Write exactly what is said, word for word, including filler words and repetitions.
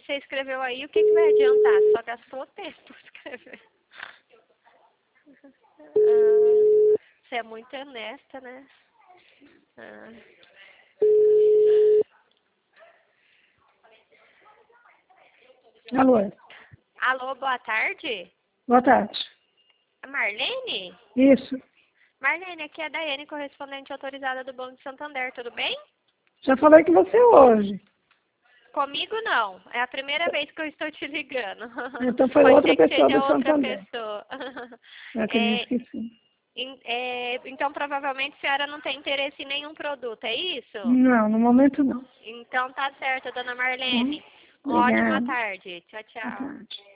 você escreveu aí, o que, que vai adiantar? Só gastou tempo escrever. Ah, você é muito honesta, né? Ah. Alô? Alô, boa tarde? Boa tarde. A Marlene? Isso. Marlene, aqui é a Daiane, correspondente autorizada do Banco de Santander, tudo bem? Já falei com você hoje. Comigo não, é a primeira vez que eu estou te ligando. Então foi Pode outra ser que pessoa seja do outra Santander. pessoa. É que eu me É, esqueci. em- é, então, provavelmente, a senhora não tem interesse em nenhum produto, é isso? Não, no momento não. Então, tá certo, dona Hum? Marlene. Uma ótima Obrigada. tarde. Tchau, Boa tchau. tarde.